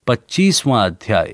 25वां अध्याय।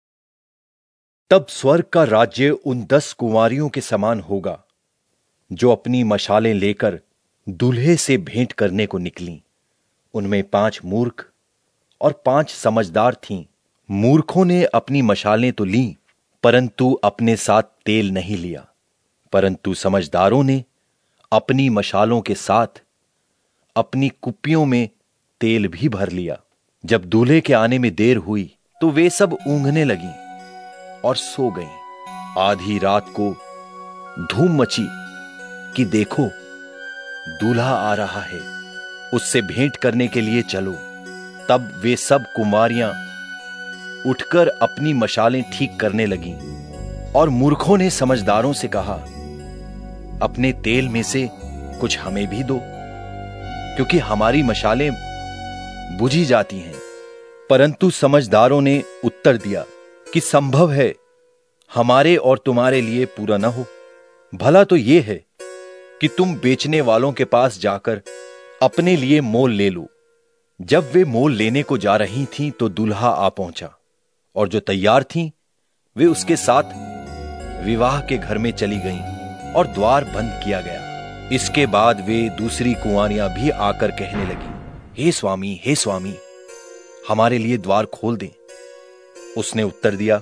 तब स्वर्ग का राज्य उन 10 कुंवारियों के समान होगा जो अपनी मशालें लेकर दूल्हे से भेंट करने को निकलीं। उनमें 5 मूर्ख और 5 समझदार थीं। मूर्खों ने अपनी मशालें तो लीं, परंतु अपने साथ तेल नहीं लिया। परंतु समझदारों ने अपनी मशालों के साथ अपनी कुप्पियों में तेल भी भर लिया। जब दूल्हे के आने में देर हुई तो वे सब ऊँघने लगीं और सो गईं। आधी रात को धूम मची कि देखो, दूल्हा आ रहा है, उससे भेंट करने के लिए चलो। तब वे सब कुमारियां उठकर अपनी मशालें ठीक करने लगीं। और मूर्खों ने समझदारों से कहा, अपने तेल में से कुछ हमें भी दो, क्योंकि हमारी मशालें बुझी जाती हैं। परंतु समझदारों ने उत्तर दिया कि संभव है हमारे और तुम्हारे लिए पूरा न हो। भला तो यह है कि तुम बेचने वालों के पास जाकर अपने लिए मोल ले लो। जब वे मोल लेने को जा रही थीं तो दूल्हा आ पहुंचा, और जो तैयार थीं वे उसके साथ विवाह के घर में चली गईं और द्वार बंद किया गया। इसके बाद वे दूसरी कुंवारियां भी आकर कहने लगी, हे स्वामी, हे स्वामी, हमारे लिए द्वार खोल दें। उसने उत्तर दिया,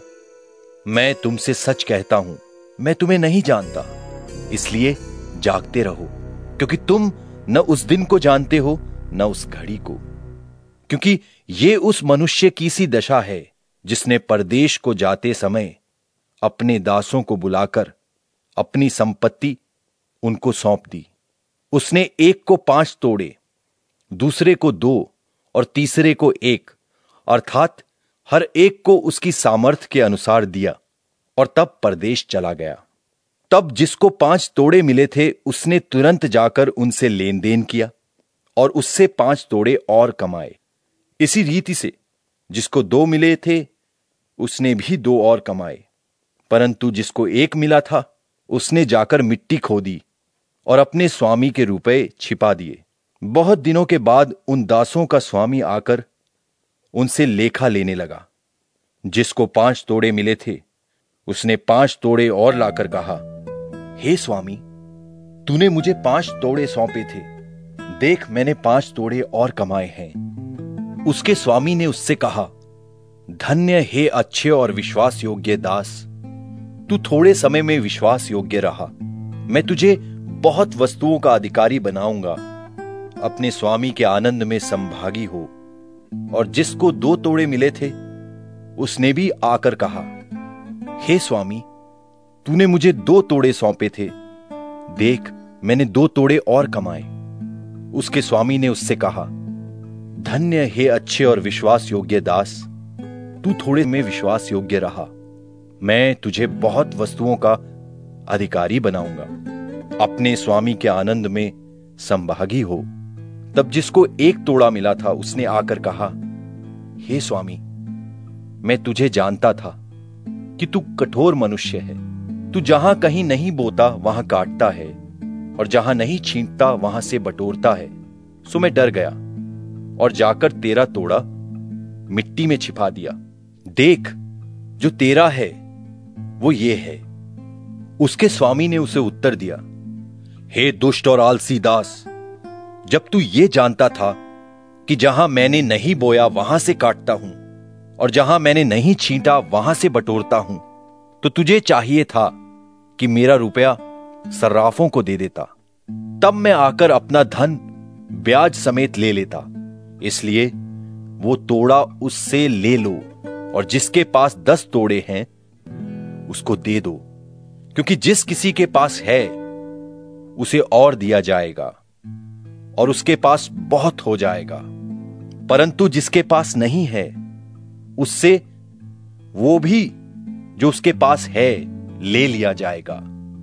मैं तुमसे सच कहता हूं, मैं तुम्हें नहीं जानता। इसलिए जागते रहो, क्योंकि तुम न उस दिन को जानते हो न उस घड़ी को। क्योंकि ये उस मनुष्य की सी दशा है जिसने परदेश को जाते समय अपने दासों को बुलाकर अपनी संपत्ति उनको सौंप दी। उसने एक को 5 तोड़े, दूसरे को 2 और तीसरे को 1, अर्थात हर एक को उसकी सामर्थ्य के अनुसार दिया, और तब परदेश चला गया। तब जिसको 5 तोड़े मिले थे उसने तुरंत जाकर उनसे लेन देन किया और उससे 5 तोड़े और कमाए। इसी रीति से जिसको 2 मिले थे उसने भी 2 और कमाए। परंतु जिसको 1 मिला था उसने जाकर मिट्टी खोदी और अपने स्वामी के रुपए छिपा दिए। बहुत दिनों के बाद उन दासों का स्वामी आकर उनसे लेखा लेने लगा। जिसको 5 तोड़े मिले थे उसने 5 तोड़े और लाकर कहा, हे स्वामी, तूने मुझे 5 तोड़े सौंपे थे, देख मैंने 5 तोड़े और कमाए हैं। उसके स्वामी ने उससे कहा, धन्य हे अच्छे और विश्वास योग्य दास, तू थोड़े समय में विश्वास योग्य रहा, मैं तुझे बहुत वस्तुओं का अधिकारी बनाऊंगा। अपने स्वामी के आनंद में संभागी हो। और जिसको 2 तोड़े मिले थे उसने भी आकर कहा, हे स्वामी, तूने मुझे 2 तोड़े सौंपे थे, देख मैंने 2 तोड़े और कमाए। उसके स्वामी ने उससे कहा, धन्य हे अच्छे और विश्वास योग्य दास, तू थोड़े में विश्वास योग्य रहा, मैं तुझे बहुत वस्तुओं का अधिकारी बनाऊंगा। अपने स्वामी के आनंद में संभागी हो। तब जिसको 1 तोड़ा मिला था उसने आकर कहा, हे स्वामी, मैं तुझे जानता था कि तू कठोर मनुष्य है। तू जहां कहीं नहीं बोता वहां काटता है, और जहां नहीं छींटता वहां से बटोरता है। सो मैं डर गया और जाकर तेरा तोड़ा मिट्टी में छिपा दिया। देख, जो तेरा है वो ये है। उसके स्वामी ने उसे उत्तर दिया, हे दुष्ट और आलसी दास, जब तू ये जानता था कि जहां मैंने नहीं बोया वहां से काटता हूं और जहां मैंने नहीं छींटा वहां से बटोरता हूं, तो तुझे चाहिए था कि मेरा रुपया सर्राफों को दे देता, तब मैं आकर अपना धन ब्याज समेत ले लेता। इसलिए वो तोड़ा उससे ले लो, और जिसके पास 10 तोड़े हैं उसको दे दो, क्योंकि जिस किसी के पास है उसे और दिया जाएगा और उसके पास बहुत हो जाएगा, परंतु जिसके पास नहीं है उससे वो भी जो उसके पास है ले लिया जाएगा।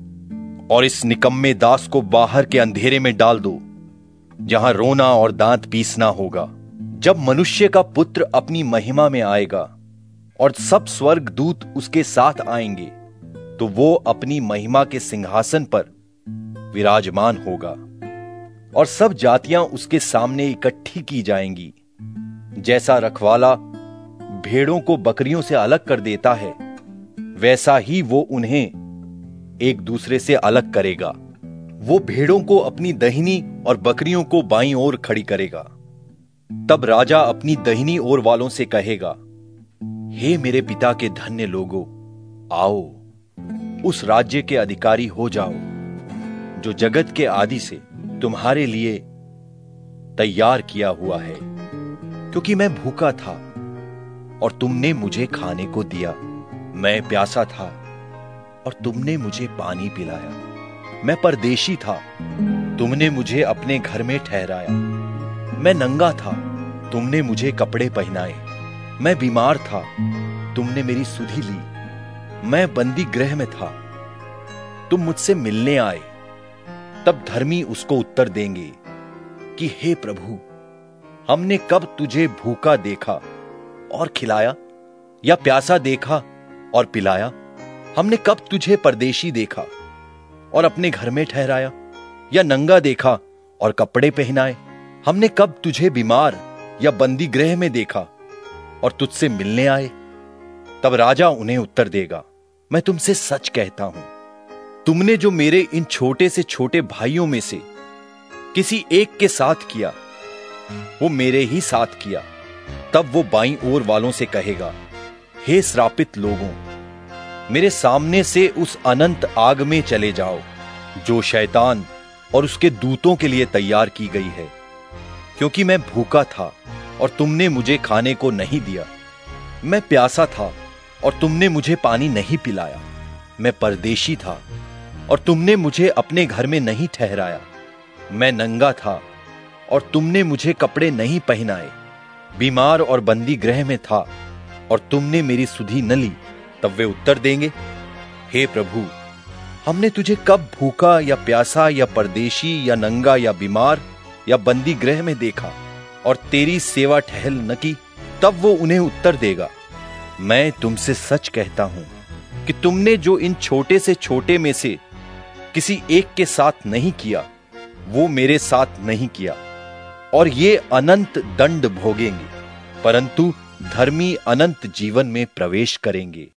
और इस निकम्मे दास को बाहर के अंधेरे में डाल दो, जहां रोना और दांत पीसना होगा, जब मनुष्य का पुत्र अपनी महिमा में आएगा और सब स्वर्ग दूत उसके साथ आएंगे, तो वो अपनी महिमा के सिंहासन पर विराजमान होगा और सब जातियां उसके सामने इकट्ठी की जाएंगी। जैसा रखवाला भेड़ों को बकरियों से अलग कर देता है, वैसा ही वो उन्हें एक दूसरे से अलग करेगा। वो भेड़ों को अपनी दाहिनी और बकरियों को बाईं ओर खड़ी करेगा। तब राजा अपनी दाहिनी ओर वालों से कहेगा, हे मेरे पिता के धन्य लोगों, आओ, उस राज्य के अधिकारी हो जाओ जो जगत के आदि से तुम्हारे लिए तैयार किया हुआ है। क्योंकि मैं भूखा था और तुमने मुझे खाने को दिया, मैं प्यासा था और तुमने मुझे पानी पिलाया, मैं परदेशी था, तुमने मुझे अपने घर में ठहराया, मैं नंगा था, तुमने मुझे कपड़े पहनाए, मैं बीमार था, तुमने मेरी सुधि ली, मैं बंदी गृह में था, तुम मुझसे मिलने आए। तब धर्मी उसको उत्तर देंगे कि हे प्रभु, हमने कब तुझे भूखा देखा और खिलाया, या प्यासा देखा और पिलाया? हमने कब तुझे परदेशी देखा और अपने घर में ठहराया, या नंगा देखा और कपड़े पहनाए? हमने कब तुझे बीमार या बंदी गृह में देखा और तुझसे मिलने आए? तब राजा उन्हें उत्तर देगा, मैं तुमसे सच कहता हूं, तुमने जो मेरे इन छोटे से छोटे भाइयों में से किसी एक के साथ किया, वो मेरे ही साथ किया। तब वो बाईं ओर वालों से कहेगा, हे श्रापित लोगों, मेरे सामने से उस अनंत आग में चले जाओ जो शैतान और उसके दूतों के लिए तैयार की गई है। क्योंकि मैं भूखा था और तुमने मुझे खाने को नहीं दिया, मैं प्यासा था और तुमने मुझे पानी नहीं पिलाया, मैं परदेशी था और तुमने मुझे अपने घर में नहीं ठहराया, मैं नंगा था और तुमने मुझे कपड़े नहीं पहनाए, बीमार और बंदी गृह में था और तुमने मेरी सुधि न ली। तब वे उत्तर देंगे, हे प्रभु, हमने तुझे कब भूखा या प्यासा या परदेशी या नंगा या बीमार या बंदी गृह में देखा और तेरी सेवा टहल न की? तब वो उन्हें उत्तर देगा, मैं तुमसे सच कहता हूं कि तुमने जो इन छोटे से छोटे में से किसी एक के साथ नहीं किया, वो मेरे साथ नहीं किया। और ये अनंत दंड भोगेंगे, परंतु धर्मी अनंत जीवन में प्रवेश करेंगे।